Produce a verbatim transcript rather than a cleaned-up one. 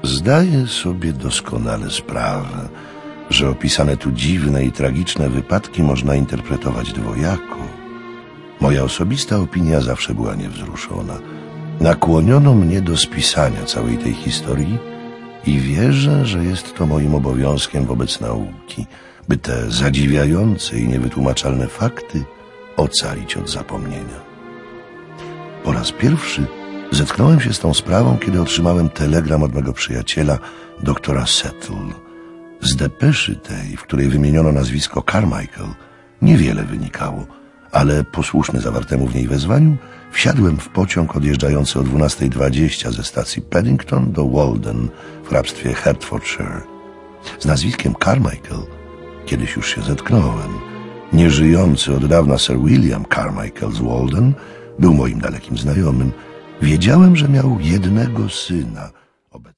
Zdaję sobie doskonale sprawę, że opisane tu dziwne i tragiczne wypadki można interpretować dwojako. Moja osobista opinia zawsze była niewzruszona. Nakłoniono mnie do spisania całej tej historii i wierzę, że jest to moim obowiązkiem wobec nauki, by te zadziwiające i niewytłumaczalne fakty ocalić od zapomnienia. Po raz pierwszy zetknąłem się z tą sprawą, kiedy otrzymałem telegram od mego przyjaciela, doktora Settle. Z depeszy tej, w której wymieniono nazwisko Carmichael, niewiele wynikało, ale posłuszny zawartemu w niej wezwaniu, wsiadłem w pociąg odjeżdżający o dwunasta dwadzieścia ze stacji Paddington do Walden w hrabstwie Hertfordshire. Z nazwiskiem Carmichael kiedyś już się zetknąłem. Nieżyjący od dawna Sir William Carmichael z Walden był moim dalekim znajomym. Wiedziałem, że miał jednego syna,